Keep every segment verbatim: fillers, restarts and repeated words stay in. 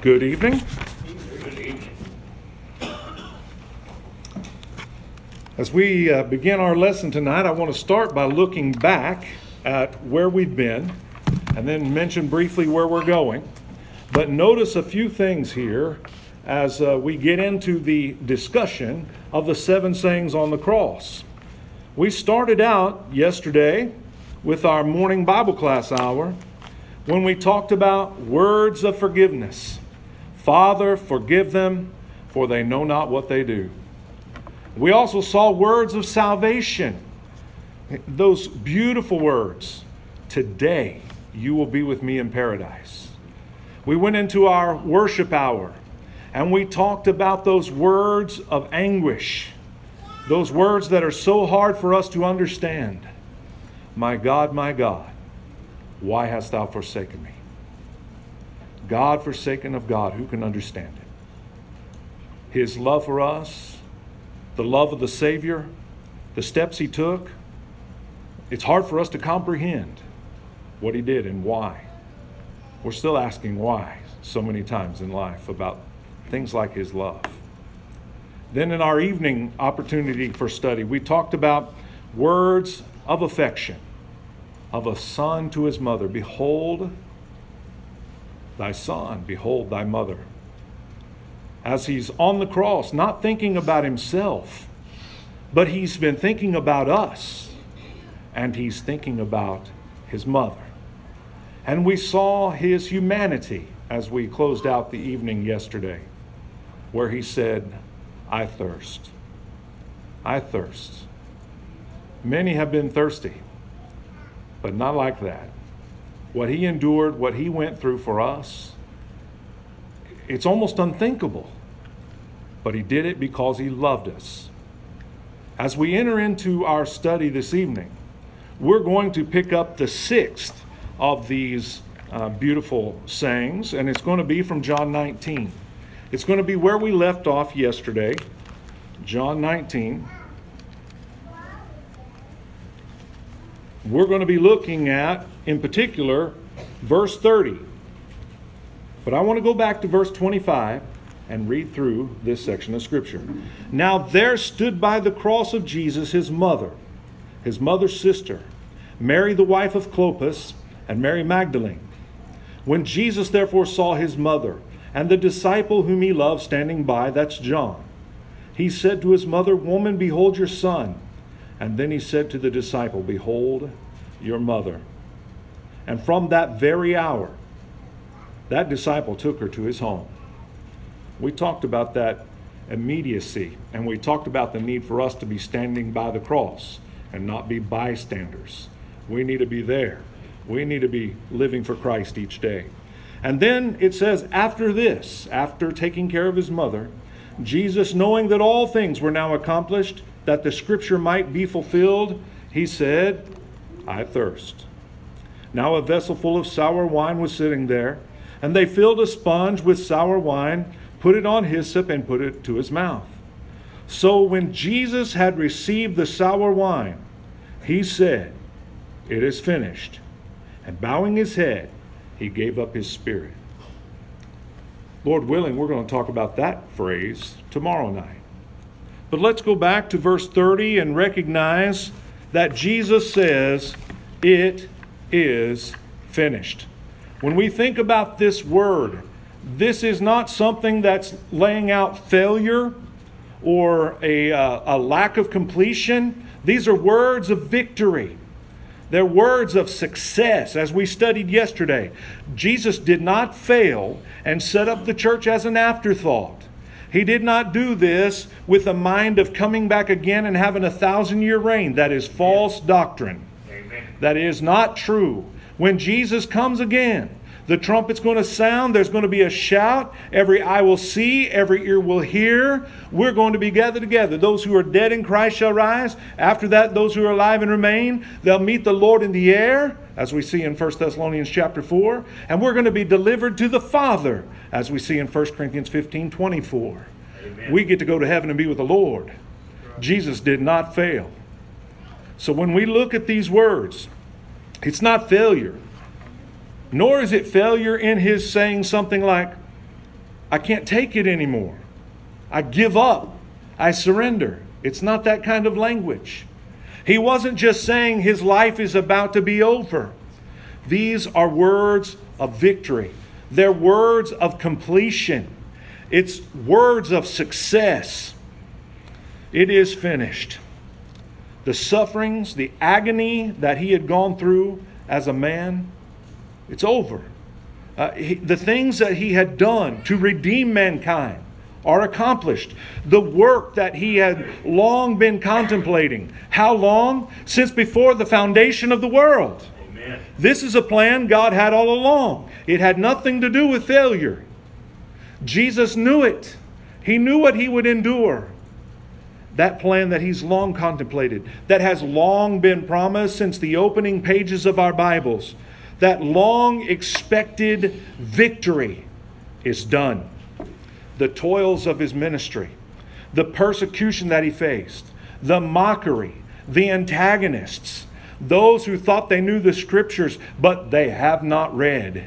Good evening. As we uh, begin our lesson tonight, I want to start by looking back at where we've been and then mention briefly where we're going. But notice a few things here as uh, we get into the discussion of the seven sayings on the cross. We started out yesterday with our morning Bible class hour when we talked about words of forgiveness. Father, forgive them, for they know not what they do. We also saw words of salvation. Those beautiful words. Today you will be with me in paradise. We went into our worship hour and we talked about those words of anguish. Those words that are so hard for us to understand. My God, my God, why hast thou forsaken me? God forsaken of God, who can understand it? His love for us, the love of the Savior, the steps He took. It's hard for us to comprehend what He did and why. We're still asking why so many times in life about things like His love. Then in our evening opportunity for study, we talked about words of affection of a son to his mother. Behold thy son, behold thy mother. As he's on the cross, not thinking about himself, but he's been thinking about us, and he's thinking about his mother. And we saw his humanity as we closed out the evening yesterday, where he said, I thirst. I thirst. Many have been thirsty, but not like that. What he endured, what he went through for us, it's almost unthinkable. But he did it because he loved us. As we enter into our study this evening, we're going to pick up the sixth of these uh, beautiful sayings, and it's going to be from John nineteen. It's going to be where we left off yesterday, John nineteen. We're going to be looking at, in particular, verse thirty. But I want to go back to verse twenty-five and read through this section of Scripture. Now there stood by the cross of Jesus his mother, his mother's sister, Mary the wife of Clopas, and Mary Magdalene. When Jesus therefore saw his mother and the disciple whom he loved standing by, that's John, he said to his mother, Woman, behold your son. And then he said to the disciple, Behold your mother. And from that very hour, that disciple took her to his home. We talked about that immediacy, and we talked about the need for us to be standing by the cross and not be bystanders. We need to be there. We need to be living for Christ each day. And then it says, after this, after taking care of his mother, Jesus, knowing that all things were now accomplished, that the scripture might be fulfilled, he said, I thirst. Now a vessel full of sour wine was sitting there, and they filled a sponge with sour wine, put it on hyssop, and put it to his mouth. So when Jesus had received the sour wine, he said, It is finished. And bowing his head, he gave up his spirit. Lord willing, we're going to talk about that phrase tomorrow night. But let's go back to verse thirty and recognize that Jesus says, It is finished. When we think about this word, this is not something that's laying out failure or a, uh, a lack of completion. These are words of victory. They're words of success. As we studied yesterday, Jesus did not fail and set up the church as an afterthought. He did not do this with a mind of coming back again and having a thousand-year reign. That is false doctrine. Amen. That is not true. When Jesus comes again, the trumpet's going to sound. There's going to be a shout. Every eye will see. Every ear will hear. We're going to be gathered together. Those who are dead in Christ shall rise. After that, those who are alive and remain, they'll meet the Lord in the air, as we see in First Thessalonians chapter four. And we're going to be delivered to the Father, as we see in First Corinthians fifteen twenty-four. Amen. We get to go to heaven and be with the Lord. Jesus did not fail. So when we look at these words, it's not failure. Nor is it failure in his saying something like, I can't take it anymore. I give up. I surrender. It's not that kind of language. He wasn't just saying his life is about to be over. These are words of victory. They're words of completion. It's words of success. It is finished. The sufferings, the agony that he had gone through as a man, it's over. Uh, he, the things that he had done to redeem mankind are accomplished. The work that he had long been contemplating. How long? Since before the foundation of the world. Amen. This is a plan God had all along. It had nothing to do with failure. Jesus knew it. He knew what he would endure. That plan that he's long contemplated, that has long been promised since the opening pages of our Bibles, that long expected victory is done. The toils of his ministry, the persecution that he faced, the mockery, the antagonists, those who thought they knew the Scriptures, but they have not read.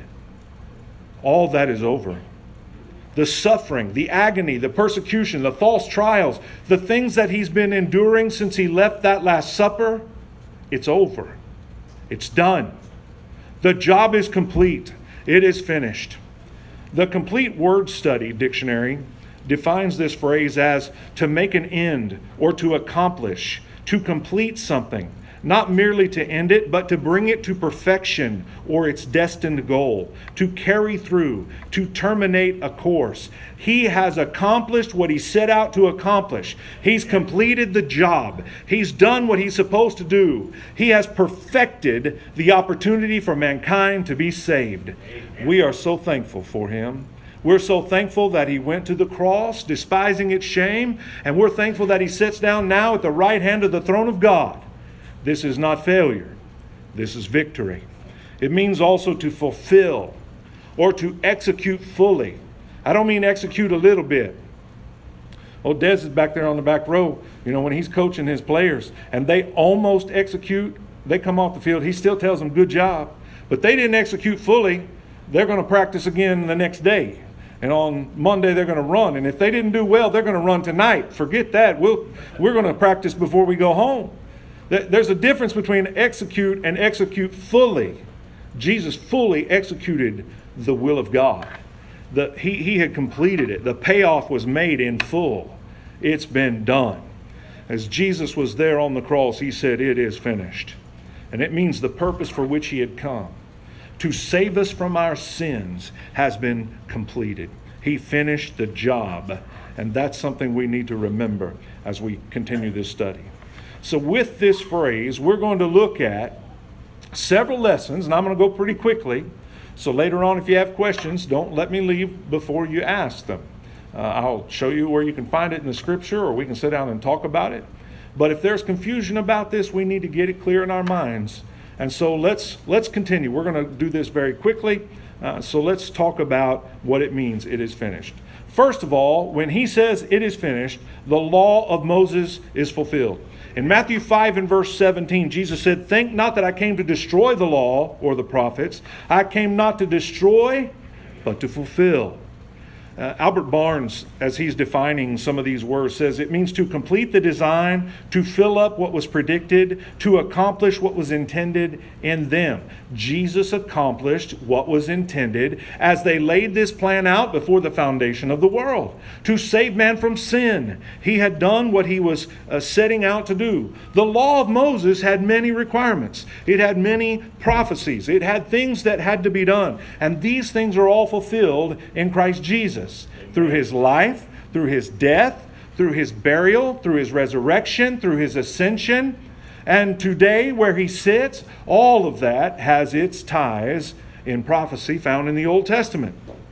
All that is over. The suffering, the agony, the persecution, the false trials, the things that he's been enduring since he left that Last Supper, it's over. It's done. The job is complete. It is finished. The Complete Word Study Dictionary defines this phrase as to make an end or to accomplish, to complete something, not merely to end it, but to bring it to perfection or its destined goal, to carry through, to terminate a course. He has accomplished what he set out to accomplish. He's completed the job. He's done what he's supposed to do. He has perfected the opportunity for mankind to be saved. We are so thankful for him. We're so thankful that he went to the cross, despising its shame, and we're thankful that he sits down now at the right hand of the throne of God. This is not failure. This is victory. It means also to fulfill or to execute fully. I don't mean execute a little bit. Oh, Des is back there on the back row, you know, when he's coaching his players and they almost execute, they come off the field, he still tells them good job. But they didn't execute fully. They're going to practice again the next day. And on Monday they're going to run. And if they didn't do well, they're going to run tonight. Forget that. We'll, we're going to practice before we go home. There's a difference between execute and execute fully. Jesus fully executed the will of God. The, he, he had completed it. The payoff was made in full. It's been done. As Jesus was there on the cross, he said, "It is finished." And it means the purpose for which he had come, to save us from our sins, has been completed. He finished the job. And that's something we need to remember as we continue this study. So with this phrase, we're going to look at several lessons, and I'm going to go pretty quickly. So later on, if you have questions, don't let me leave before you ask them. Uh, I'll show you where you can find it in the Scripture, or we can sit down and talk about it. But if there's confusion about this, we need to get it clear in our minds. And so let's let's continue. We're going to do this very quickly. Uh, so let's talk about what it means, it is finished. First of all, when he says it is finished, the law of Moses is fulfilled. In Matthew five and verse seventeen, Jesus said, "Think not that I came to destroy the law or the prophets. I came not to destroy, but to fulfill." Uh, Albert Barnes, as he's defining some of these words, says it means to complete the design, to fill up what was predicted, to accomplish what was intended in them. Jesus accomplished what was intended as they laid this plan out before the foundation of the world. To save man from sin. He had done what he was uh, setting out to do. The law of Moses had many requirements. It had many prophecies. It had things that had to be done. And these things are all fulfilled in Christ Jesus. Through his life, through his death, through his burial, through his resurrection, through his ascension. And today, where he sits, all of that has its ties in prophecy found in the Old Testament.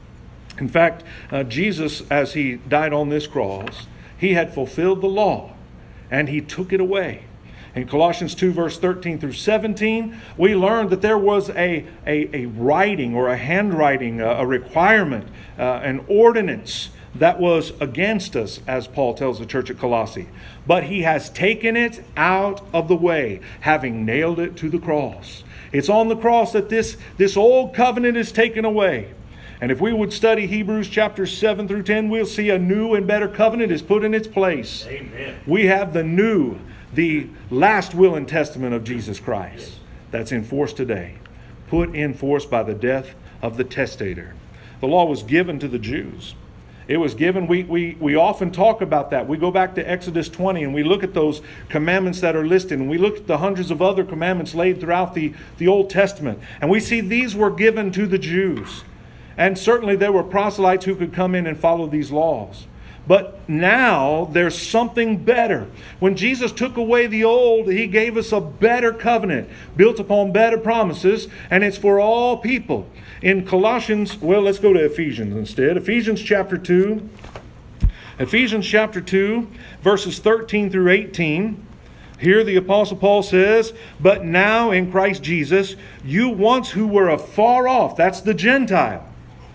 In fact, uh, Jesus, as he died on this cross, he had fulfilled the law, and he took it away. In Colossians two, verse thirteen through seventeen, we learned that there was a, a, a writing or a handwriting, a, a requirement, uh, an ordinance that was against us, as Paul tells the church at Colossae. But he has taken it out of the way, having nailed it to the cross. It's on the cross that this, this old covenant is taken away. And if we would study Hebrews chapter seven through ten, we'll see a new and better covenant is put in its place. Amen. We have the new, the last will and testament of Jesus Christ that's in force today, put in force by the death of the testator. The law was given to the Jews. It was given, we, we, we often talk about that. We go back to Exodus twenty and we look at those commandments that are listed, and we look at the hundreds of other commandments laid throughout the, the Old Testament. And we see these were given to the Jews. And certainly there were proselytes who could come in and follow these laws. But now there's something better. When Jesus took away the old, He gave us a better covenant built upon better promises, and it's for all people. In Colossians, well, let's go to Ephesians instead. Ephesians chapter two. Ephesians chapter two, verses thirteen through eighteen. Here the Apostle Paul says, "But now in Christ Jesus, you once who were afar off," that's the Gentile,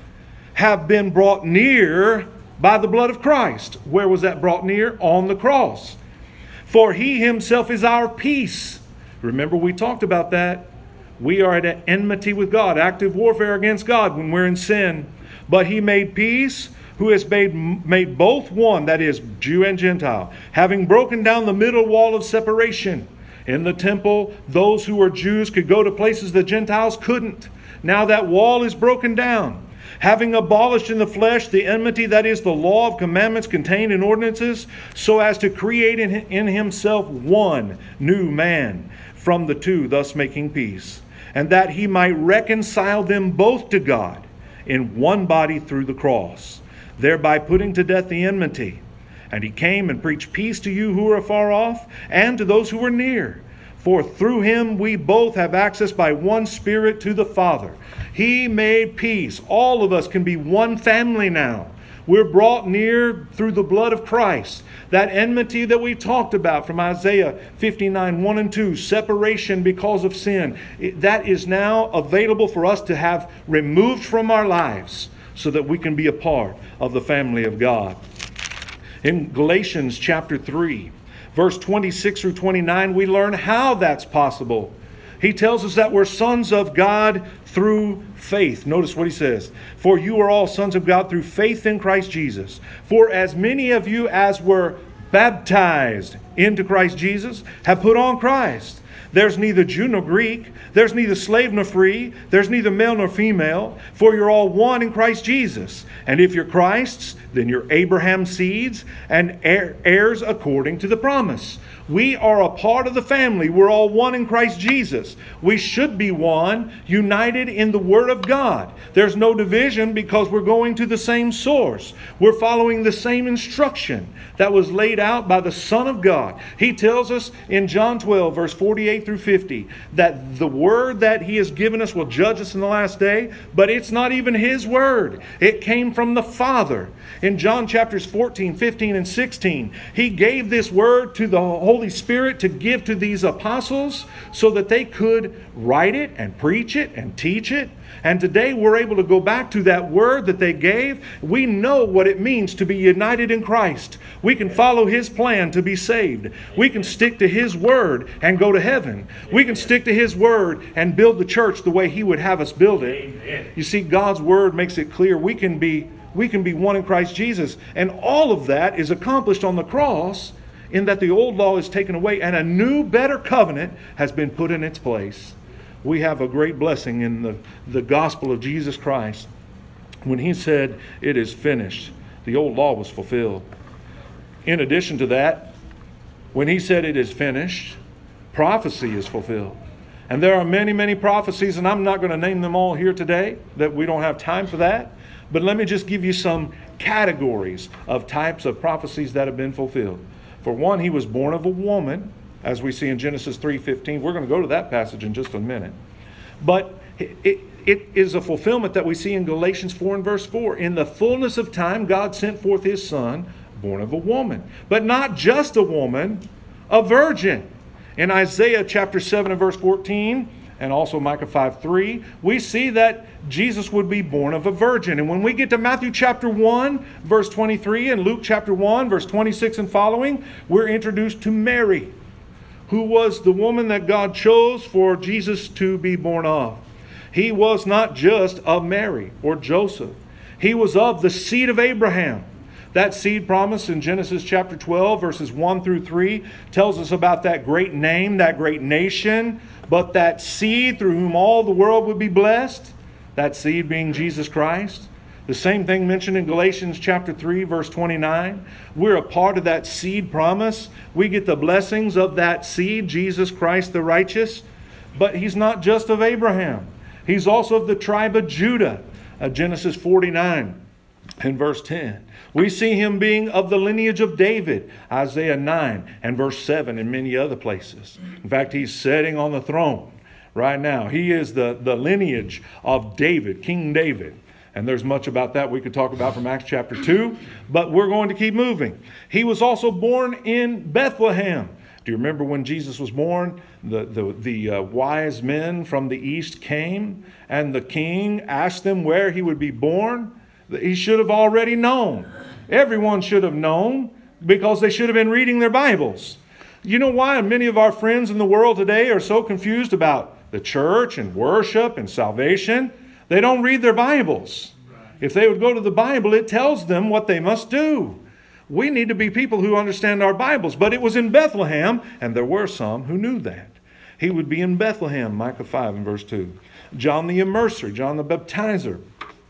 "have been brought near by the blood of Christ." Where was that brought near? On the cross. "For He Himself is our peace." Remember, we talked about that. We are at enmity with God, active warfare against God when we're in sin. "But He made peace, who has made, made both one," that is, Jew and Gentile, "having broken down the middle wall of separation." In the temple, those who were Jews could go to places the Gentiles couldn't. Now that wall is broken down. "Having abolished in the flesh the enmity," that is, the law of commandments contained in ordinances, "so as to create in, in Himself one new man from the two, thus making peace. And that He might reconcile them both to God in one body through the cross, thereby putting to death the enmity. And He came and preached peace to you who are afar off, and to those who were near. For through Him we both have access by one Spirit to the Father." He made peace. All of us can be one family now. We're brought near through the blood of Christ. That enmity that we talked about from Isaiah fifty-nine, one and two, separation because of sin, that is now available for us to have removed from our lives so that we can be a part of the family of God. In Galatians chapter three, verse twenty-six through twenty-nine, we learn how that's possible. He tells us that we're sons of God through faith. Notice what he says. "For you are all sons of God through faith in Christ Jesus. For as many of you as were baptized into Christ Jesus have put on Christ. There's neither Jew nor Greek. There's neither slave nor free. There's neither male nor female. For you're all one in Christ Jesus. And if you're Christ's, then you're Abraham's seeds and heirs according to the promise." We are a part of the family. We're all one in Christ Jesus. We should be one, united in the Word of God. There's no division because we're going to the same source. We're following the same instruction that was laid out by the Son of God. He tells us in John twelve, verse forty-eight through fifty, that the Word that He has given us will judge us in the last day, but it's not even His Word. It came from the Father. In John chapters fourteen, fifteen, and sixteen, He gave this Word to the Holy Spirit to give to these apostles so that they could write it and preach it and teach it. And today we're able to go back to that word that they gave. We know what it means to be united in Christ. We can follow His plan to be saved. We can stick to His word and go to heaven. We can stick to His word and build the church the way He would have us build it. You see, God's word makes it clear we can be we can be one in Christ Jesus. And all of that is accomplished on the cross, in that the old law is taken away and a new, better covenant has been put in its place. We have a great blessing in the, the gospel of Jesus Christ. When He said, "It is finished," the old law was fulfilled. In addition to that, when He said, "It is finished," prophecy is fulfilled. And there are many, many prophecies, and I'm not going to name them all here today, that we don't have time for that. But let me just give you some categories of types of prophecies that have been fulfilled. For one, He was born of a woman, as we see in Genesis three fifteen. We're going to go to that passage in just a minute. But it, it, it is a fulfillment that we see in Galatians four and verse four. "In the fullness of time, God sent forth His Son, born of a woman." But not just a woman, a virgin. In Isaiah chapter seven and verse fourteen, and also Micah five three, we see that Jesus would be born of a virgin. And when we get to Matthew chapter one, verse twenty-three, and Luke chapter one, verse twenty-six and following, we're introduced to Mary, who was the woman that God chose for Jesus to be born of. He was not just of Mary or Joseph. He was of the seed of Abraham. That seed promise in Genesis chapter twelve, verses one through three, tells us about that great name, that great nation, but that seed through whom all the world would be blessed, that seed being Jesus Christ. The same thing mentioned in Galatians chapter three, verse twenty-nine. We're a part of that seed promise. We get the blessings of that seed, Jesus Christ the righteous. But He's not just of Abraham. He's also of the tribe of Judah. Uh, Genesis forty-nine and verse ten. We see Him being of the lineage of David. Isaiah nine and verse seven and many other places. In fact, He's sitting on the throne right now. He is the, the lineage of David, King David. And there's much about that we could talk about from Acts chapter two. But we're going to keep moving. He was also born in Bethlehem. Do you remember when Jesus was born? The, the, the uh, wise men from the east came, and the king asked them where He would be born. He should have already known. Everyone should have known, because they should have been reading their Bibles. You know why many of our friends in the world today are so confused about the church and worship and salvation? They don't read their Bibles. If they would go to the Bible, it tells them what they must do. We need to be people who understand our Bibles. But it was in Bethlehem, and there were some who knew that. He would be in Bethlehem, Micah five and verse two. John the Immerser, John the Baptizer,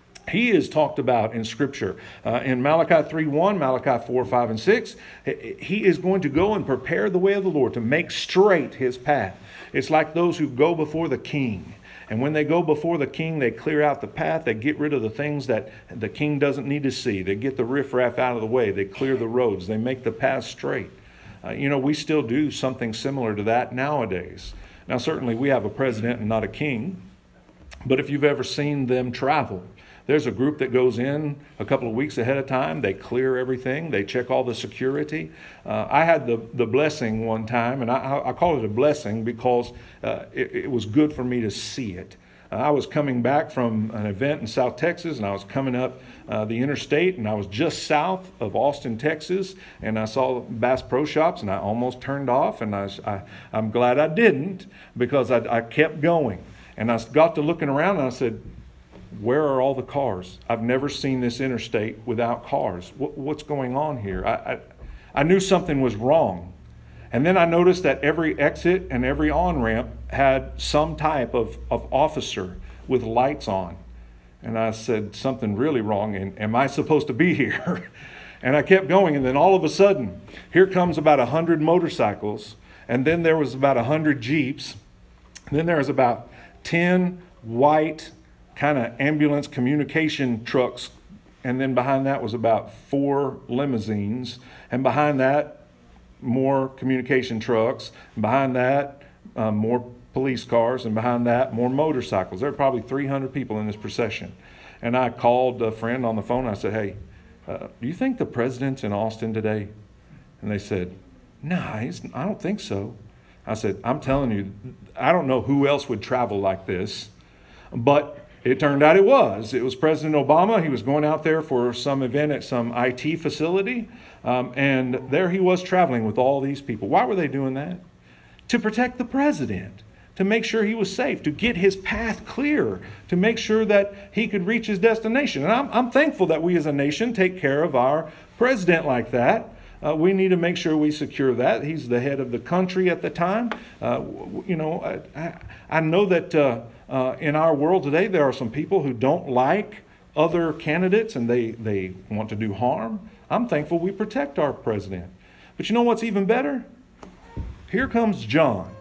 he is talked about in Scripture. Uh, in Malachi three one, Malachi four, five, and six, he is going to go and prepare the way of the Lord to make straight His path. It's like those who go before the king. And when they go before the king, they clear out the path. They get rid of the things that the king doesn't need to see. They get the riffraff out of the way. They clear the roads. They make the path straight. Uh, you know, we still do something similar to that nowadays. Now, certainly we have a president and not a king. But if you've ever seen them travel, there's a group that goes in a couple of weeks ahead of time. They clear everything. They check all the security. Uh, I had the, the blessing one time, and I, I call it a blessing because uh, it, it was good for me to see it. Uh, I was coming back from an event in South Texas, and I was coming up uh, the interstate, and I was just south of Austin, Texas, and I saw Bass Pro Shops, and I almost turned off, and I, was, I, I'm glad I didn't, because I, I kept going. And I got to looking around, and I said, where are all the cars? I've never seen this interstate without cars. What, what's going on here? I, I, I knew something was wrong. And then I noticed that every exit and every on-ramp had some type of, of officer with lights on. And I said, something really wrong, and am I supposed to be here? And I kept going, and then all of a sudden, here comes about a hundred motorcycles, and then there was about a hundred Jeeps, and then there was about ten white kind of ambulance communication trucks, and then behind that was about four limousines, and behind that more communication trucks, and behind that um, more police cars, and behind that more motorcycles. There were probably three hundred people in this procession. And I called a friend on the phone, and I said, hey, uh, do you think the president's in Austin today? And they said, no, he's, I don't think so. I said, I'm telling you, I don't know who else would travel like this, but it turned out it was. It was President Obama. He was going out there for some event at some I T facility. Um, and there he was traveling with all these people. Why were they doing that? To protect the president, to make sure he was safe, to get his path clear, to make sure that he could reach his destination. And I'm, I'm thankful that we as a nation take care of our president like that. Uh, we need to make sure we secure that. He's the head of the country at the time. Uh, you know, I, I know that uh, uh, in our world today, there are some people who don't like other candidates and they, they want to do harm. I'm thankful we protect our president. But you know what's even better? Here comes John,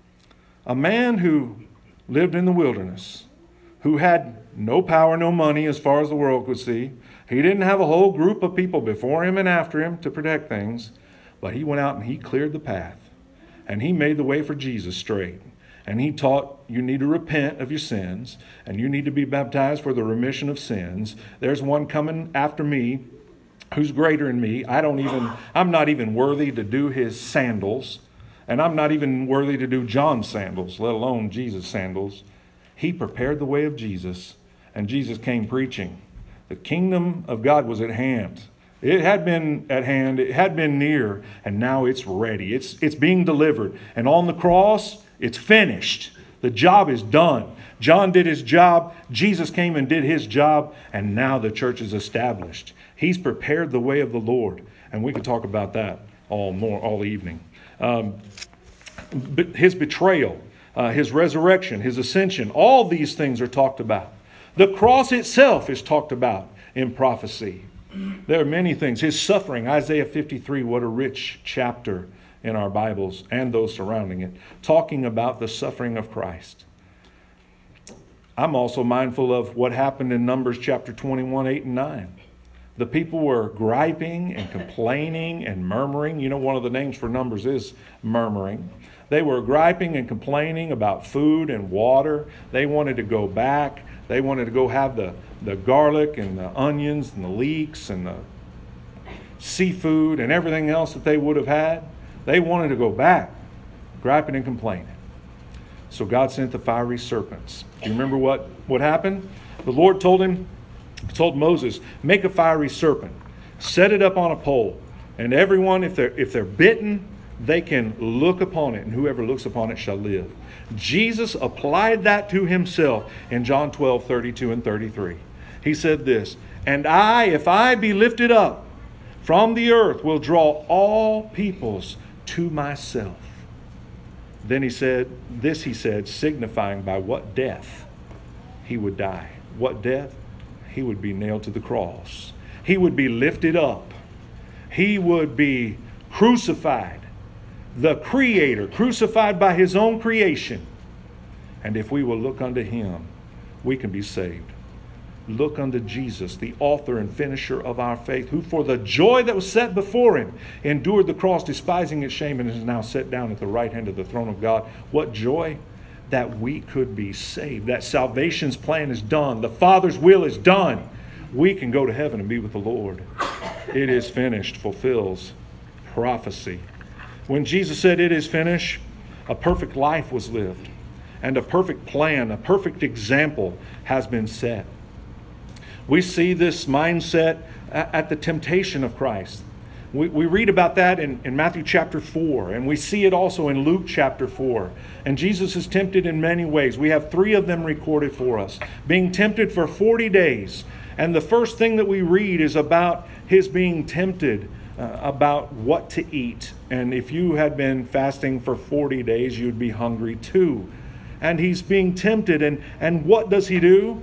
a man who lived in the wilderness, who had no power, no money as far as the world could see. He didn't have a whole group of people before him and after him to protect things, but he went out and he cleared the path, and he made the way for Jesus straight. And he taught you need to repent of your sins, and you need to be baptized for the remission of sins. There's one coming after me who's greater than me. I don't even, I'm not even worthy to do his sandals, and I'm not even worthy to do John's sandals, let alone Jesus' sandals. He prepared the way of Jesus, and Jesus came preaching. The kingdom of God was at hand. It had been at hand. It had been near. And now it's ready. It's, it's being delivered. And on the cross, it's finished. The job is done. John did his job. Jesus came and did his job. And now the church is established. He's prepared the way of the Lord. And we could talk about that all more all evening. Um, but his betrayal, uh, his resurrection, his ascension, all these things are talked about. The cross itself is talked about in prophecy. There are many things. His suffering, Isaiah fifty-three, what a rich chapter in our Bibles and those surrounding it, talking about the suffering of Christ. I'm also mindful of what happened in Numbers chapter twenty-one, eight and nine. The people were griping and complaining and murmuring. You know, one of the names for Numbers is murmuring. They were griping and complaining about food and water. They wanted to go back. They wanted to go have the, the garlic and the onions and the leeks and the seafood and everything else that they would have had. They wanted to go back, griping and complaining. So God sent the fiery serpents. Do you remember what, what happened? The Lord told him, told Moses, make a fiery serpent, set it up on a pole, and everyone, if they're, if they're bitten, they can look upon it, and whoever looks upon it shall live. Jesus applied that to himself in John twelve, thirty-two and thirty-three. He said this, and I, if I be lifted up from the earth, will draw all peoples to myself. Then he said, this he said, signifying by what death he would die. What death? He would be nailed to the cross. He would be lifted up. He would be crucified. The Creator, crucified by His own creation. And if we will look unto Him, we can be saved. Look unto Jesus, the author and finisher of our faith, who for the joy that was set before Him endured the cross, despising its shame, and is now set down at the right hand of the throne of God. What joy? That we could be saved. That salvation's plan is done. The Father's will is done. We can go to heaven and be with the Lord. It is finished fulfills prophecy. When Jesus said it is finished, a perfect life was lived. And a perfect plan, a perfect example has been set. We see this mindset at the temptation of Christ. We, we read about that in, in Matthew chapter four, and we see it also in Luke chapter four. And Jesus is tempted in many ways. We have three of them recorded for us. Being tempted for forty days. And the first thing that we read is about his being tempted, uh, about what to eat. And if you had been fasting for forty days, you'd be hungry too. And he's being tempted. And, and what does he do?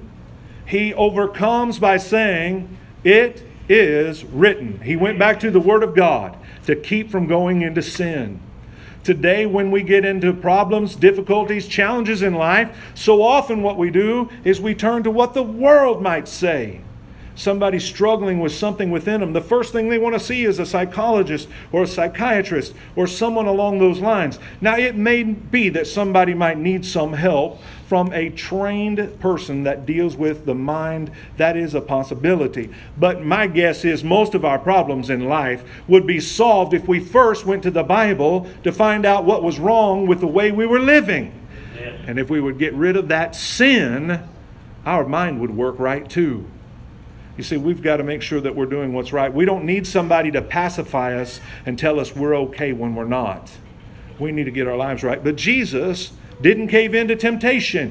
He overcomes by saying, it is written. He went back to the Word of God to keep from going into sin. Today, when we get into problems, difficulties, challenges in life, so often what we do is we turn to what the world might say. Somebody struggling with something within them, the first thing they want to see is a psychologist or a psychiatrist or someone along those lines. Now, it may be that somebody might need some help from a trained person that deals with the mind. That is a possibility. But my guess is most of our problems in life would be solved if we first went to the Bible to find out what was wrong with the way we were living. Amen. And if we would get rid of that sin, our mind would work right too. You see, we've got to make sure that we're doing what's right. We don't need somebody to pacify us and tell us we're okay when we're not. We need to get our lives right. But Jesus didn't cave into temptation.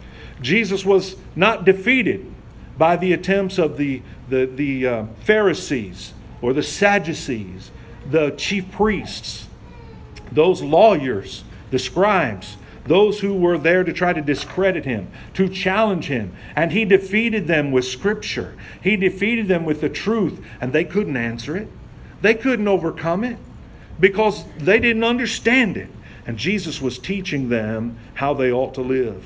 Jesus was not defeated by the attempts of the, the, the uh, Pharisees or the Sadducees, the chief priests, those lawyers, the scribes, those who were there to try to discredit him, to challenge him. And he defeated them with Scripture. He defeated them with the truth. And they couldn't answer it. They couldn't overcome it because they didn't understand it. And Jesus was teaching them how they ought to live.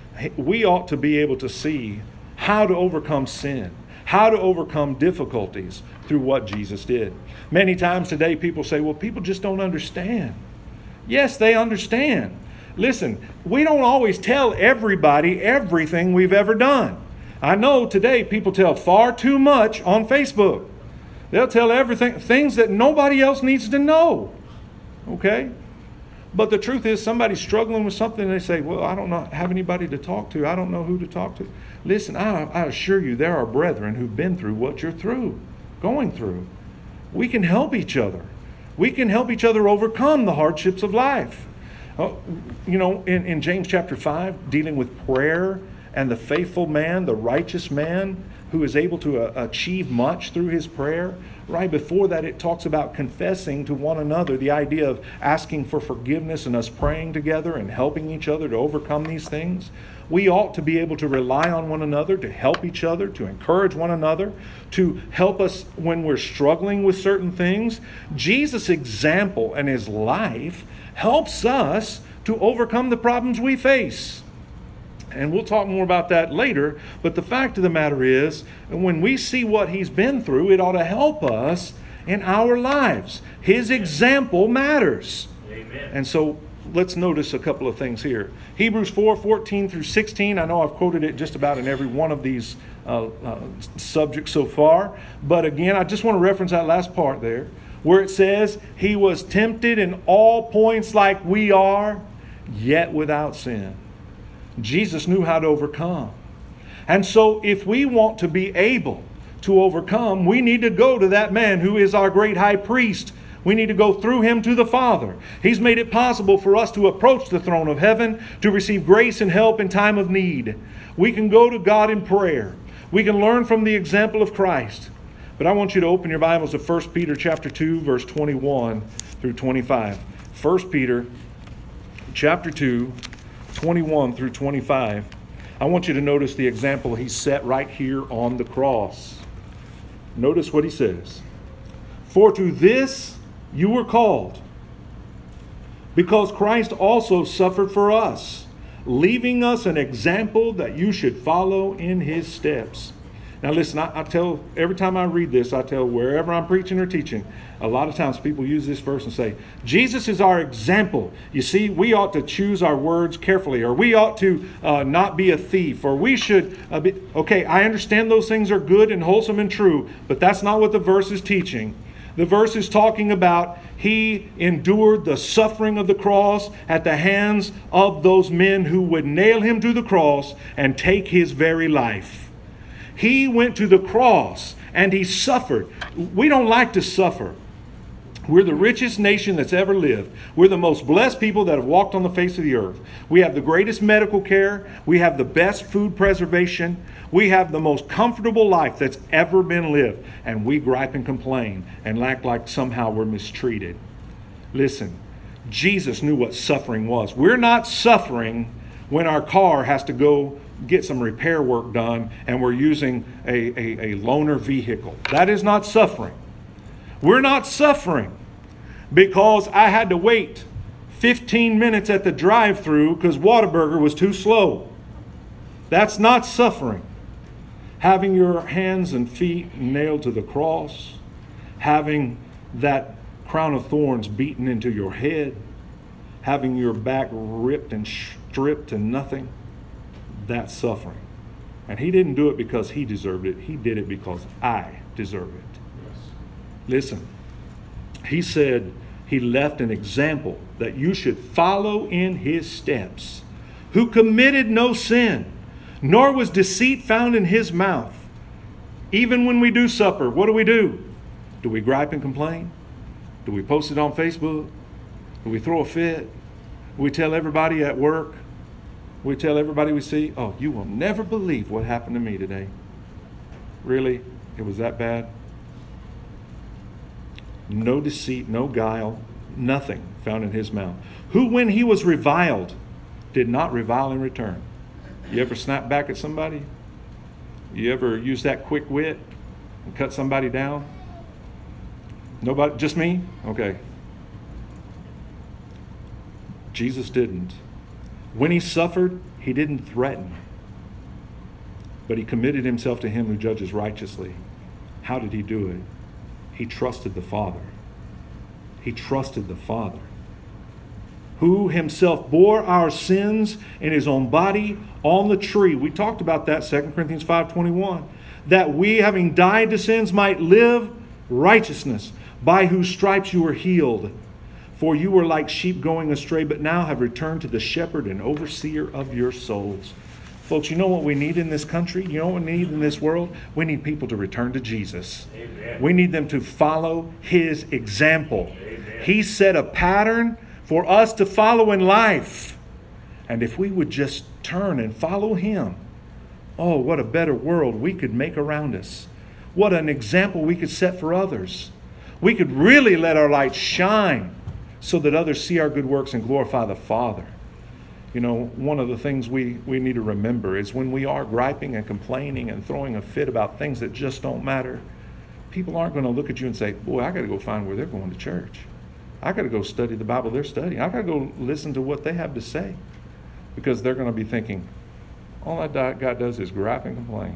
We ought to be able to see how to overcome sin, how to overcome difficulties through what Jesus did. Many times today people say, well, people just don't understand. Yes, they understand. Listen, we don't always tell everybody everything we've ever done. I know today people tell far too much on Facebook. They'll tell everything, things that nobody else needs to know. Okay? But the truth is, somebody's struggling with something and they say, well, I don't know, have anybody to talk to. I don't know who to talk to. Listen, I, I assure you, there are brethren who've been through what you're through, going through. We can help each other. We can help each other overcome the hardships of life. Oh, you know, in, in James chapter five, dealing with prayer and the faithful man, the righteous man who is able to uh, achieve much through his prayer. Right before that, it talks about confessing to one another, the idea of asking for forgiveness and us praying together and helping each other to overcome these things. We ought to be able to rely on one another, to help each other, to encourage one another, to help us when we're struggling with certain things. Jesus' example and his life helps us to overcome the problems we face. And we'll talk more about that later. But the fact of the matter is, when we see what he's been through, it ought to help us in our lives. His example matters. Amen. And so let's notice a couple of things here. Hebrews four, fourteen through sixteen. I know I've quoted it just about in every one of these uh, uh, subjects so far. But again, I just want to reference that last part there, where it says, he was tempted in all points like we are, yet without sin. Jesus knew how to overcome. And so if we want to be able to overcome, we need to go to that man who is our great high priest. We need to go through him to the Father. He's made it possible for us to approach the throne of heaven, to receive grace and help in time of need. We can go to God in prayer. We can learn from the example of Christ. But I want you to open your Bibles to First Peter chapter two, verse twenty-one through twenty-five. First Peter chapter two, twenty-one through twenty-five. I want you to notice the example he set right here on the cross. Notice what he says. For to this you were called, because Christ also suffered for us, leaving us an example that you should follow in his steps. Now listen, I, I tell, every time I read this, I tell wherever I'm preaching or teaching, a lot of times people use this verse and say, Jesus is our example. You see, we ought to choose our words carefully, or we ought to uh, not be a thief, or we should uh, be... Okay, I understand those things are good and wholesome and true, but that's not what the verse is teaching. The verse is talking about he endured the suffering of the cross at the hands of those men who would nail him to the cross and take his very life. He went to the cross and he suffered. We don't like to suffer. We're the richest nation that's ever lived. We're the most blessed people that have walked on the face of the earth. We have the greatest medical care. We have the best food preservation. We have the most comfortable life that's ever been lived. And we gripe and complain and act like somehow we're mistreated. Listen, Jesus knew what suffering was. We're not suffering when our car has to go get some repair work done and we're using a, a, a loaner vehicle. That is not suffering. We're not suffering because I had to wait fifteen minutes at the drive-thru because Whataburger was too slow. That's not suffering. Having your hands and feet nailed to the cross, having that crown of thorns beaten into your head, having your back ripped and stripped to nothing, that's suffering. And he didn't do it because he deserved it. He did it because I deserve it. Yes. Listen, he said he left an example that you should follow in his steps, who committed no sin, nor was deceit found in his mouth. Even when we do supper, what do we do? Do we gripe and complain? Do we post it on Facebook? Do we throw a fit? Do we tell everybody at work? We tell everybody we see, oh, you will never believe what happened to me today. Really? It was that bad? No deceit, no guile, nothing found in his mouth. Who, when he was reviled, did not revile in return. You ever snap back at somebody? You ever use that quick wit and cut somebody down? Nobody? Just me? Okay. Jesus didn't. When he suffered, he didn't threaten, but he committed himself to him who judges righteously. How did he do it? He trusted the Father. He trusted the Father, who himself bore our sins in his own body on the tree. We talked about that, Second Corinthians five twenty-one, that we, having died to sins, might live righteousness, by whose stripes you were healed. For you were like sheep going astray, but now have returned to the shepherd and overseer of your souls. Folks, you know what we need in this country? You know what we need in this world? We need people to return to Jesus. Amen. We need them to follow his example. Amen. He set a pattern for us to follow in life. And if we would just turn and follow Him, oh, what a better world we could make around us. What an example we could set for others. We could really let our light shine so that others see our good works and glorify the Father. You know, one of the things we, we need to remember is when we are griping and complaining and throwing a fit about things that just don't matter, people aren't going to look at you and say, boy, I got to go find where they're going to church. I got to go study the Bible they're studying. I got to go listen to what they have to say. Because they're going to be thinking, all that guy does is gripe and complain.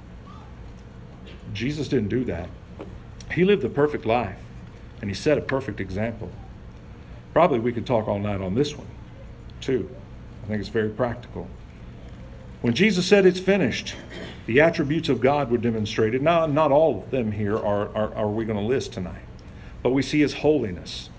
Jesus didn't do that. He lived the perfect life, and He set a perfect example. Probably we could talk all night on this one, too. I think it's very practical. When Jesus said it's finished, the attributes of God were demonstrated. Now, not all of them here are, are, are we going to list tonight, but we see His holiness.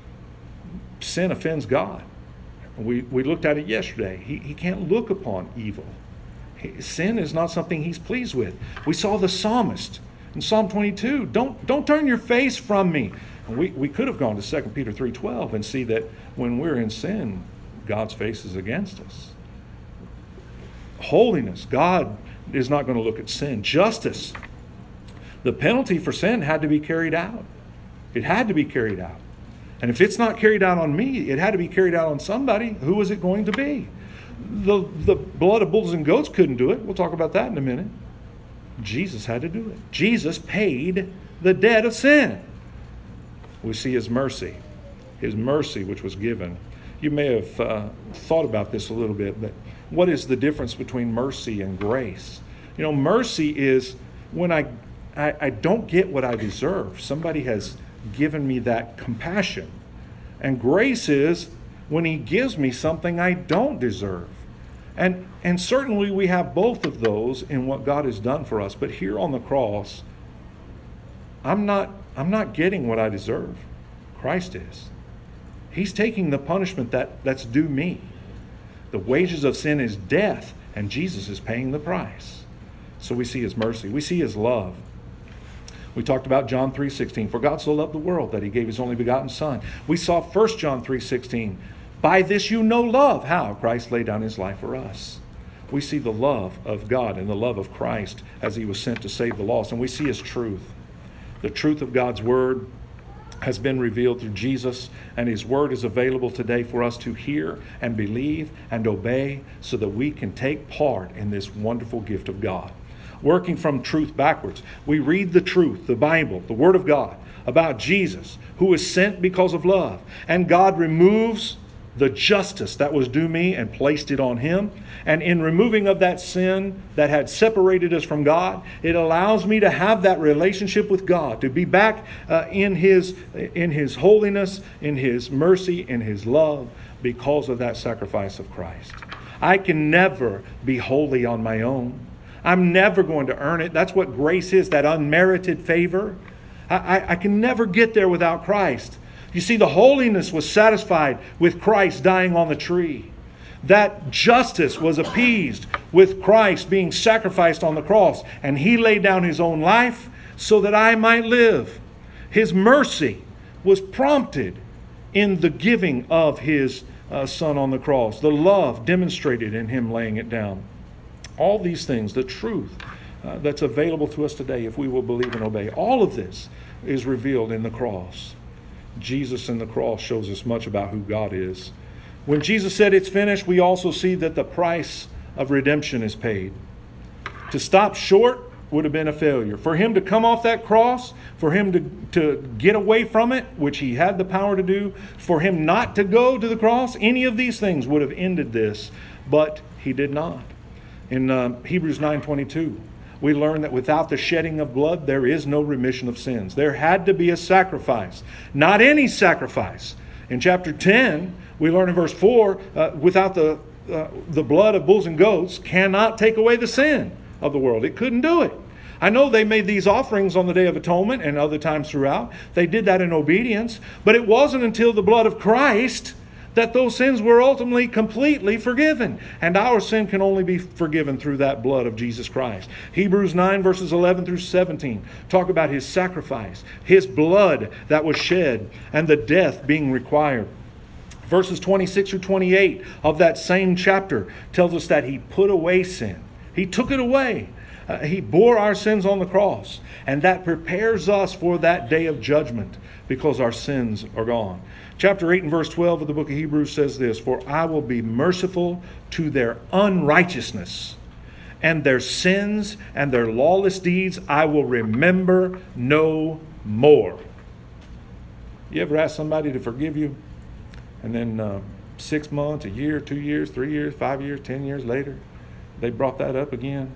Sin offends God. We, we looked at it yesterday. He, he can't look upon evil. He, sin is not something He's pleased with. We saw the psalmist in Psalm twenty-two. Don't, don't turn your face from me. And we, we could have gone to Second Peter three twelve and see that when we're in sin, God's face is against us. Holiness. God is not going to look at sin. Justice. The penalty for sin had to be carried out. It had to be carried out. And if it's not carried out on me, it had to be carried out on somebody. Who was it going to be? The, the blood of bulls and goats couldn't do it. We'll talk about that in a minute. Jesus had to do it. Jesus paid the debt of sin. We see His mercy. His mercy which was given. You may have uh, thought about this a little bit, but what is the difference between mercy and grace? You know, mercy is when I, I, I don't get what I deserve. Somebody has given me that compassion. And grace is when He gives me something I don't deserve. And and certainly we have both of those in what God has done for us. But here on the cross, I'm not I'm not getting what I deserve. Christ is. He's taking the punishment that, that's due me. The wages of sin is death, and Jesus is paying the price. So we see His mercy. We see His love. We talked about John three sixteen. For God so loved the world that He gave His only begotten Son. We saw First John three sixteen. By this you know love. How? Christ laid down His life for us. We see the love of God and the love of Christ as He was sent to save the lost. And we see His truth. The truth of God's Word has been revealed through Jesus. And His Word is available today for us to hear and believe and obey so that we can take part in this wonderful gift of God. Working from truth backwards. We read the truth, the Bible, the Word of God, about Jesus, who was sent because of love. And God removes the justice that was due me and placed it on Him. And in removing of that sin that had separated us from God, it allows me to have that relationship with God, to be back uh, in His, in His holiness, in His mercy, in His love, because of that sacrifice of Christ. I can never be holy on my own. I'm never going to earn it. That's what grace is, that unmerited favor. I, I, I can never get there without Christ. You see, the holiness was satisfied with Christ dying on the tree. That justice was appeased with Christ being sacrificed on the cross. And He laid down His own life so that I might live. His mercy was prompted in the giving of His uh, Son on the cross. The love demonstrated in Him laying it down. All these things, the truth uh, that's available to us today if we will believe and obey, all of this is revealed in the cross. Jesus in the cross shows us much about who God is. When Jesus said it's finished, we also see that the price of redemption is paid. To stop short would have been a failure. For Him to come off that cross, for Him to, to get away from it, which He had the power to do, for Him not to go to the cross, any of these things would have ended this, but He did not. In uh, Hebrews nine twenty-two, we learn that without the shedding of blood, there is no remission of sins. There had to be a sacrifice, not any sacrifice. In chapter ten, we learn in verse four, uh, without the, uh, the blood of bulls and goats cannot take away the sin of the world. It couldn't do it. I know they made these offerings on the Day of Atonement and other times throughout. They did that in obedience. But it wasn't until the blood of Christ that those sins were ultimately completely forgiven. And our sin can only be forgiven through that blood of Jesus Christ. Hebrews nine verses eleven through seventeen talk about His sacrifice, His blood that was shed, and the death being required. Verses twenty-six through twenty-eight of that same chapter tells us that he put away sin. He took it away. Uh, he bore our sins on the cross. And that prepares us for that day of judgment because our sins are gone. Chapter eight and verse twelve of the book of Hebrews says this, "For I will be merciful to their unrighteousness, and their sins and their lawless deeds I will remember no more." You ever ask somebody to forgive you? And then uh, six months, a year, two years, three years, five years, ten years later, they brought that up again.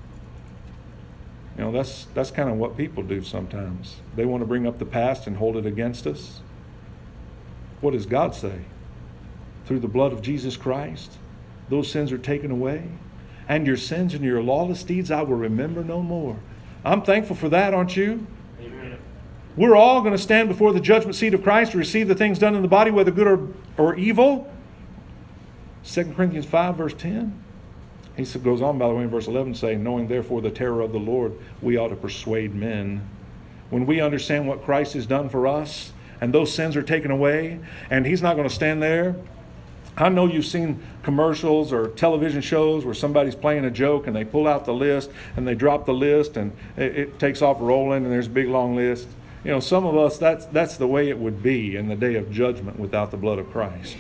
You know, that's that's kind of what people do sometimes. They want to bring up the past and hold it against us. What does God say? Through the blood of Jesus Christ, those sins are taken away. And your sins and your lawless deeds I will remember no more. I'm thankful for that, aren't you? Amen. We're all going to stand before the judgment seat of Christ to receive the things done in the body, whether good or, or evil. Second Corinthians five, verse ten. He goes on, by the way, in verse eleven, saying, "Knowing therefore the terror of the Lord, we ought to persuade men." When we understand what Christ has done for us, and those sins are taken away, and He's not going to stand there. I know you've seen commercials or television shows where somebody's playing a joke and they pull out the list and they drop the list and it, it takes off rolling and there's a big long list. You know, some of us, that's, that's the way it would be in the day of judgment without the blood of Christ.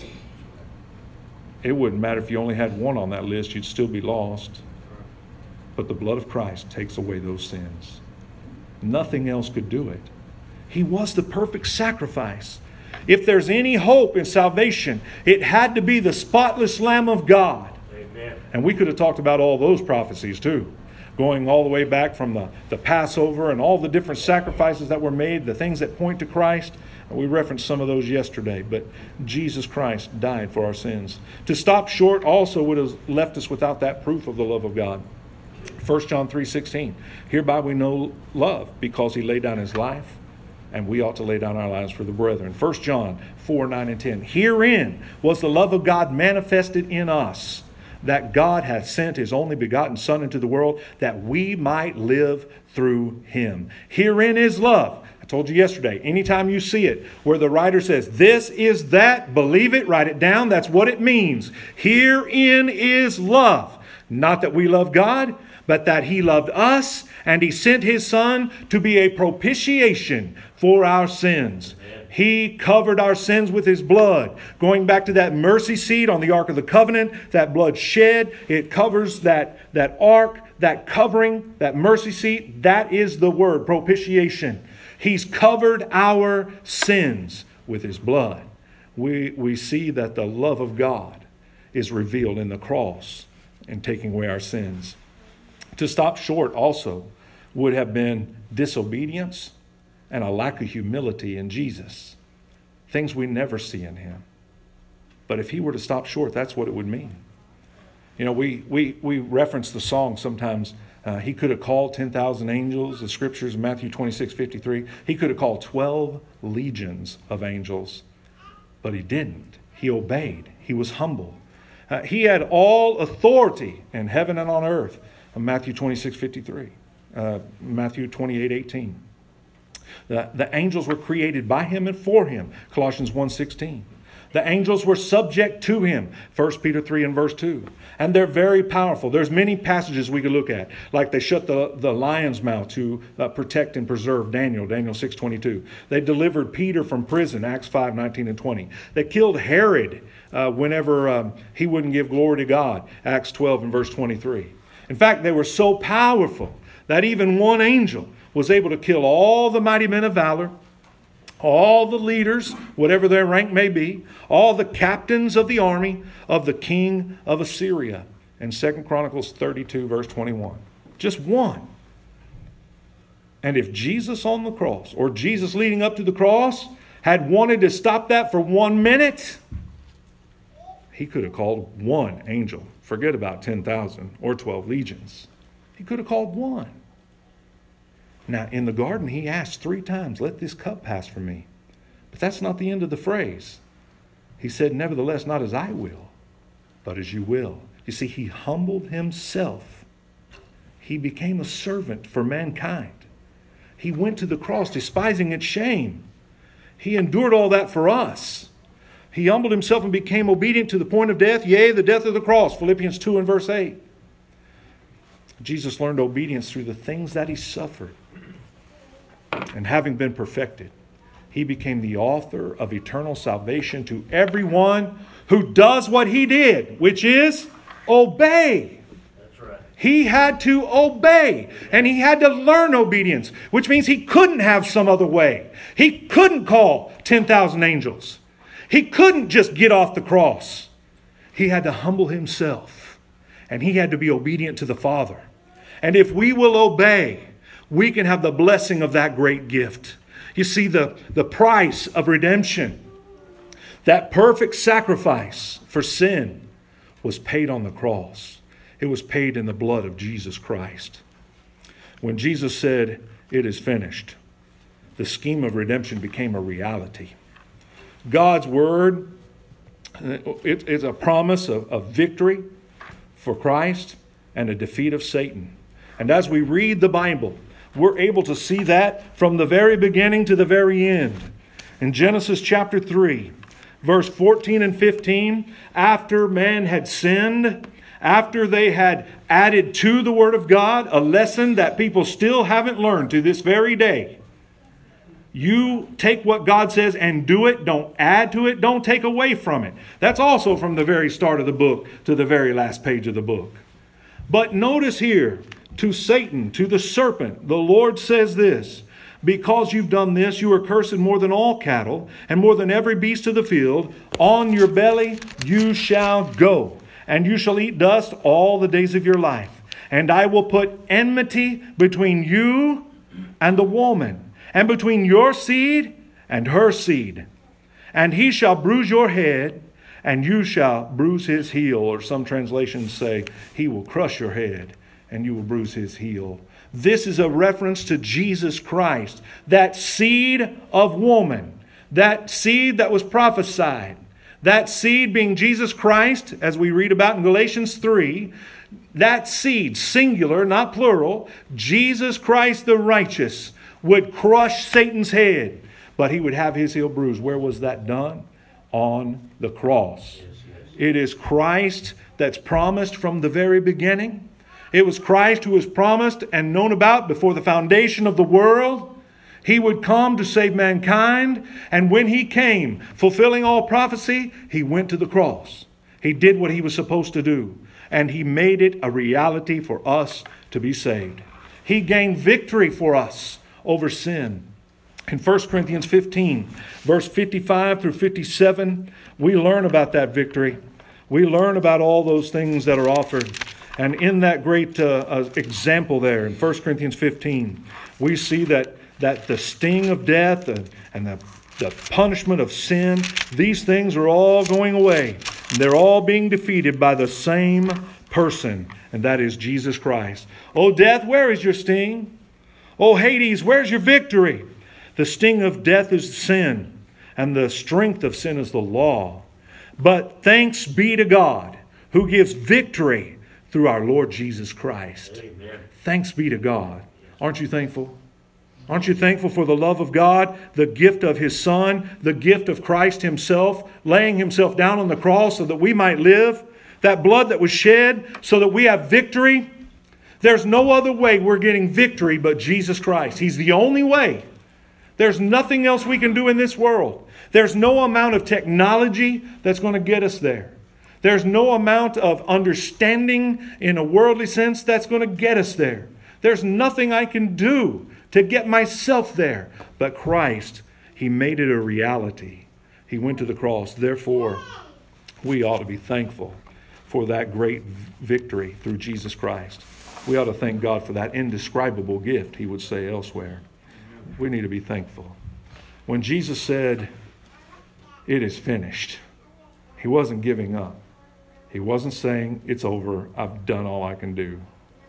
It wouldn't matter if you only had one on that list, you'd still be lost. But the blood of Christ takes away those sins. Nothing else could do it. He was the perfect sacrifice. If there's any hope in salvation, it had to be the spotless Lamb of God. Amen. And we could have talked about all those prophecies too, going all the way back from the, the Passover and all the different sacrifices that were made, the things that point to Christ. We referenced some of those yesterday, but Jesus Christ died for our sins. To stop short also would have left us without that proof of the love of God. First John three sixteen, "Hereby we know love, because He laid down His life, and we ought to lay down our lives for the brethren." First John four, nine, and ten. "Herein was the love of God manifested in us, that God hath sent His only begotten Son into the world, that we might live through Him." Herein is love. I told you yesterday, anytime you see it, where the writer says, "This is that," believe it, write it down. That's what it means. Herein is love. Not that we love God, but that He loved us, and He sent His Son to be a propitiation for our sins. He covered our sins with His blood. Going back to that mercy seat on the Ark of the Covenant, that blood shed, it covers that, that ark, that covering, that mercy seat. That is the word, propitiation. He's covered our sins with His blood. We, we see that the love of God is revealed in the cross and taking away our sins. To stop short also would have been disobedience and a lack of humility in Jesus. Things we never see in Him. But if He were to stop short, that's what it would mean. You know, we we we reference the song sometimes. Uh, he could have called ten thousand angels. The scriptures, Matthew twenty-six fifty-three. He could have called twelve legions of angels. But He didn't. He obeyed. He was humble. Uh, he had all authority in heaven and on earth. Matthew twenty-six fifty-three. Uh, Matthew twenty-eight eighteen. The, the angels were created by Him and for Him. Colossians one sixteen. The angels were subject to Him. First Peter three and verse two. And they're very powerful. There's many passages we could look at. Like they shut the, the lion's mouth to uh, protect and preserve Daniel. Daniel six twenty-two. They delivered Peter from prison. Acts five nineteen and twenty. They killed Herod uh, whenever um, he wouldn't give glory to God. Acts twelve and verse twenty-three. In fact, they were so powerful that even one angel was able to kill all the mighty men of valor, all the leaders, whatever their rank may be, all the captains of the army of the king of Assyria. In Second Chronicles thirty-two, verse twenty-one. Just one. And if Jesus on the cross, or Jesus leading up to the cross, had wanted to stop that for one minute, He could have called one angel. Forget about ten thousand or twelve legions. He could have called one. Now, in the garden, He asked three times, "Let this cup pass from me." But that's not the end of the phrase. He said, "Nevertheless, not as I will, but as you will." You see, He humbled Himself. He became a servant for mankind. He went to the cross, despising its shame. He endured all that for us. He humbled himself and became obedient to the point of death, yea, the death of the cross. Philippians two and verse eight. Jesus learned obedience through the things that he suffered. And having been perfected, he became the author of eternal salvation to everyone who does what he did, which is obey. That's right. He had to obey, and he had to learn obedience, which means he couldn't have some other way. He couldn't call ten thousand angels. He couldn't just get off the cross. He had to humble himself, and he had to be obedient to the Father. And if we will obey, we can have the blessing of that great gift. You see, the, the price of redemption, that perfect sacrifice for sin, was paid on the cross. It was paid in the blood of Jesus Christ. When Jesus said, "It is finished," the scheme of redemption became a reality. God's word, it is a promise of, of victory for Christ and a defeat of Satan. And as we read the Bible, we're able to see that from the very beginning to the very end. In Genesis chapter three, verse fourteen and fifteen, after man had sinned, after they had added to the Word of God a lesson that people still haven't learned to this very day. You take what God says and do it. Don't add to it. Don't take away from it. That's also from the very start of the book to the very last page of the book. But notice here, to Satan, to the serpent, the Lord says this: "Because you've done this, you are cursed more than all cattle and more than every beast of the field. On your belly you shall go, and you shall eat dust all the days of your life. And I will put enmity between you and the woman, and between your seed and her seed. And he shall bruise your head, and you shall bruise his heel." Or some translations say, "He will crush your head, and you will bruise his heel." This is a reference to Jesus Christ, that seed of woman, that seed that was prophesied, that seed being Jesus Christ, as we read about in Galatians three, that seed, singular, not plural, Jesus Christ the righteous, would crush Satan's head, but he would have his heel bruised. Where was that done? On the cross. Yes, yes. It is Christ that's promised from the very beginning. It was Christ who was promised and known about before the foundation of the world. He would come to save mankind. And when he came, fulfilling all prophecy, he went to the cross. He did what he was supposed to do. And he made it a reality for us to be saved. He gained victory for us over sin. In First Corinthians fifteen, verse fifty-five through fifty-seven, we learn about that victory. We learn about all those things that are offered. And in that great uh, uh, example there in First Corinthians fifteen, we see that, that the sting of death and, and the, the punishment of sin, these things are all going away. They're all being defeated by the same person, and that is Jesus Christ. "O death, where is your sting? O Hades, where's your victory? The sting of death is sin, and the strength of sin is the law. But thanks be to God, who gives victory through our Lord Jesus Christ." Amen. Thanks be to God. Aren't you thankful? Aren't you thankful for the love of God, the gift of His Son, the gift of Christ Himself, laying Himself down on the cross so that we might live? That blood that was shed so that we have victory. There's no other way we're getting victory but Jesus Christ. He's the only way. There's nothing else we can do in this world. There's no amount of technology that's going to get us there. There's no amount of understanding in a worldly sense that's going to get us there. There's nothing I can do to get myself there. But Christ, He made it a reality. He went to the cross. Therefore, we ought to be thankful for that great victory through Jesus Christ. We ought to thank God for that indescribable gift, He would say elsewhere. We need to be thankful. When Jesus said, "It is finished," He wasn't giving up. He wasn't saying, "It's over, I've done all I can do."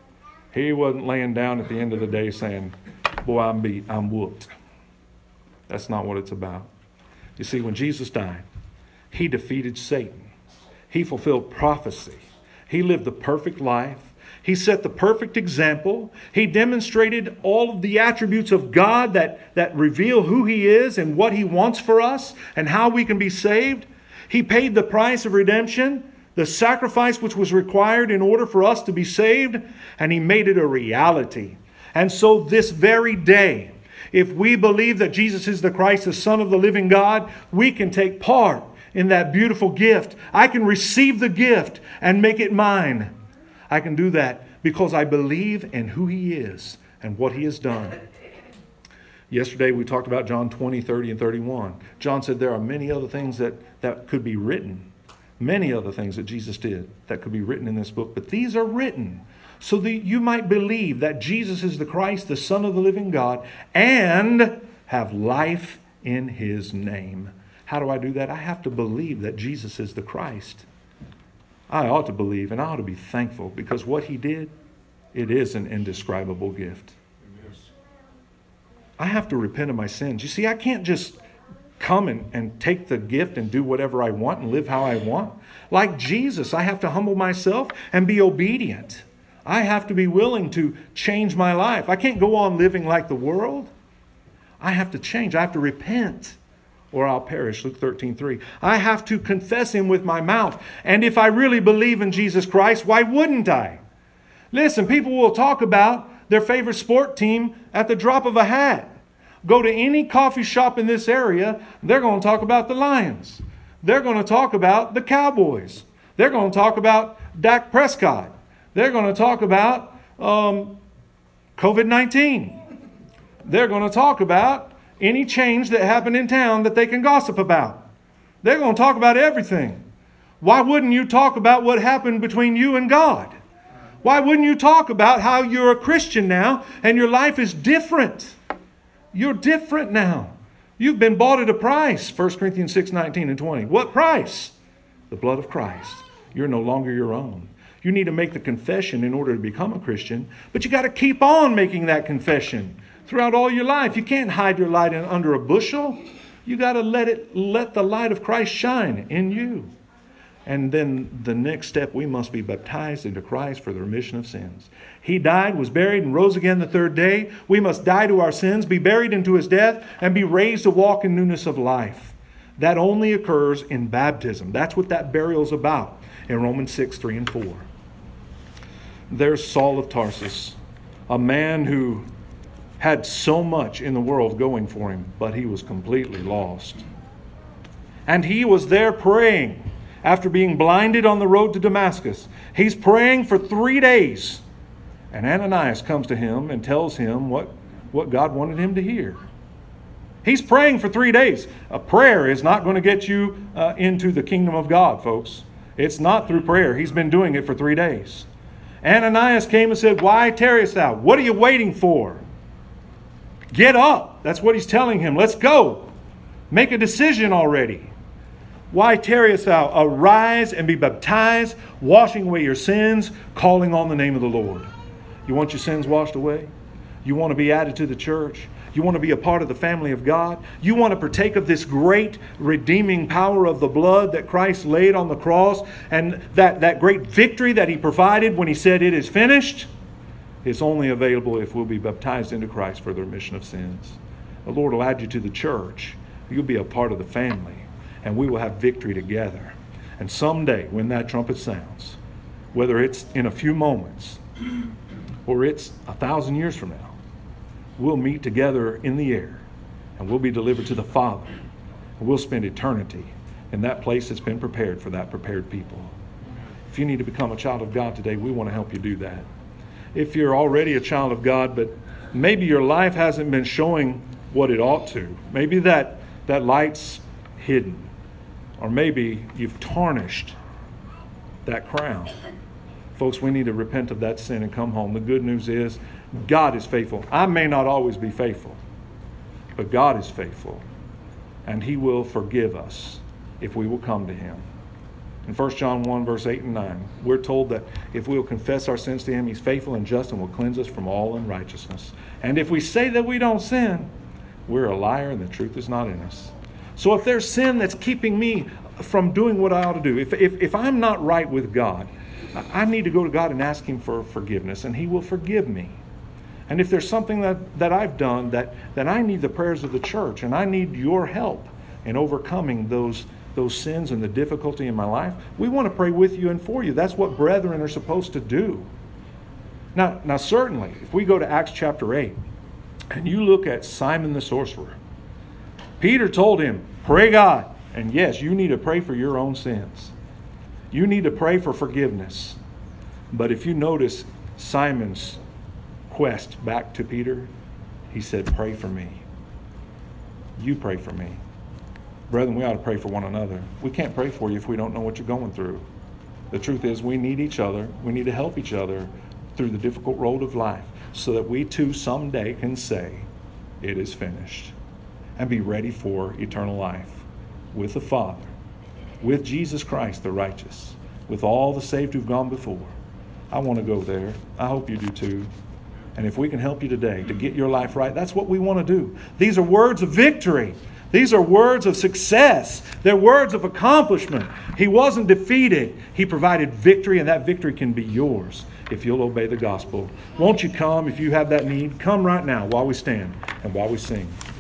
He wasn't laying down at the end of the day saying, "Boy, I'm beat, I'm whooped." That's not what it's about. You see, when Jesus died, He defeated Satan. He fulfilled prophecy. He lived the perfect life. He set the perfect example. He demonstrated all of the attributes of God that, that reveal who He is and what He wants for us and how we can be saved. He paid the price of redemption, the sacrifice which was required in order for us to be saved, and He made it a reality. And so this very day, if we believe that Jesus is the Christ, the Son of the living God, we can take part in that beautiful gift. I can receive the gift and make it mine. I can do that because I believe in who He is and what He has done. Yesterday we talked about John twenty, thirty, and thirty-one. John said there are many other things that, that could be written. Many other things that Jesus did that could be written in this book. But these are written so that you might believe that Jesus is the Christ, the Son of the living God, and have life in His name. How do I do that? I have to believe that Jesus is the Christ. I ought to believe and I ought to be thankful because what He did, it is an indescribable gift. I have to repent of my sins. You see, I can't just come and, and take the gift and do whatever I want and live how I want. Like Jesus, I have to humble myself and be obedient. I have to be willing to change my life. I can't go on living like the world. I have to change. I have to repent or I'll perish. Luke thirteen three. I have to confess Him with my mouth. And if I really believe in Jesus Christ, why wouldn't I? Listen, people will talk about their favorite sport team at the drop of a hat. Go to any coffee shop in this area, they're going to talk about the Lions. They're going to talk about the Cowboys. They're going to talk about Dak Prescott. They're going to talk about um, covid nineteen. They're going to talk about any change that happened in town that they can gossip about. They're going to talk about everything. Why wouldn't you talk about what happened between you and God? Why wouldn't you talk about how you're a Christian now and your life is different? You're different now. You've been bought at a price. First Corinthians six, nineteen and twenty. What price? The blood of Christ. You're no longer your own. You need to make the confession in order to become a Christian, but you got to keep on making that confession throughout all your life. You can't hide your light in, under a bushel. You got to let it, let the light of Christ shine in you. And then the next step, we must be baptized into Christ for the remission of sins. He died, was buried, and rose again the third day. We must die to our sins, be buried into His death, and be raised to walk in newness of life. That only occurs in baptism. That's what that burial is about in Romans six, three and four. There's Saul of Tarsus, a man who had so much in the world going for him, but he was completely lost. And he was there praying. After being blinded on the road to Damascus, he's praying for three days. And Ananias comes to him and tells him what, what God wanted him to hear. He's praying for three days. A prayer is not going to get you uh, into the kingdom of God, folks. It's not through prayer. He's been doing it for three days. Ananias came and said, "Why tarriest thou? What are you waiting for? Get up." That's what he's telling him. Let's go. Make a decision already. "Why tarriest thou? Arise and be baptized, washing away your sins, calling on the name of the Lord." You want your sins washed away? You want to be added to the church? You want to be a part of the family of God? You want to partake of this great redeeming power of the blood that Christ laid on the cross and that, that great victory that He provided when He said it is finished? It's only available if we'll be baptized into Christ for the remission of sins. The Lord will add you to the church. You'll be a part of the family. And we will have victory together. And someday when that trumpet sounds, whether it's in a few moments or it's a thousand years from now, we'll meet together in the air and we'll be delivered to the Father. And we'll spend eternity in that place that's been prepared for that prepared people. If you need to become a child of God today, we want to help you do that. If you're already a child of God, but maybe your life hasn't been showing what it ought to, maybe that, that light's hidden. Or maybe you've tarnished that crown. Folks, we need to repent of that sin and come home. The good news is God is faithful. I may not always be faithful, but God is faithful. And He will forgive us if we will come to Him. In First John one, verse eight and nine, we're told that if we will confess our sins to Him, He's faithful and just and will cleanse us from all unrighteousness. And if we say that we don't sin, we're a liar and the truth is not in us. So if there's sin that's keeping me from doing what I ought to do, if, if, if I'm not right with God, I need to go to God and ask Him for forgiveness, and He will forgive me. And if there's something that, that I've done that, that I need the prayers of the church, and I need your help in overcoming those those sins and the difficulty in my life, we want to pray with you and for you. That's what brethren are supposed to do. Now, now certainly, if we go to Acts chapter eight, and you look at Simon the sorcerer, Peter told him, pray God. And yes, you need to pray for your own sins. You need to pray for forgiveness. But if you notice Simon's quest back to Peter, he said, pray for me. You pray for me. Brethren, we ought to pray for one another. We can't pray for you if we don't know what you're going through. The truth is, we need each other. We need to help each other through the difficult road of life so that we too someday can say, it is finished, and be ready for eternal life with the Father, with Jesus Christ the righteous, with all the saved who've gone before. I want to go there. I hope you do too. And if we can help you today to get your life right, that's what we want to do. These are words of victory. These are words of success. They're words of accomplishment. He wasn't defeated. He provided victory, and that victory can be yours if you'll obey the gospel. Won't you come if you have that need? Come right now while we stand and while we sing.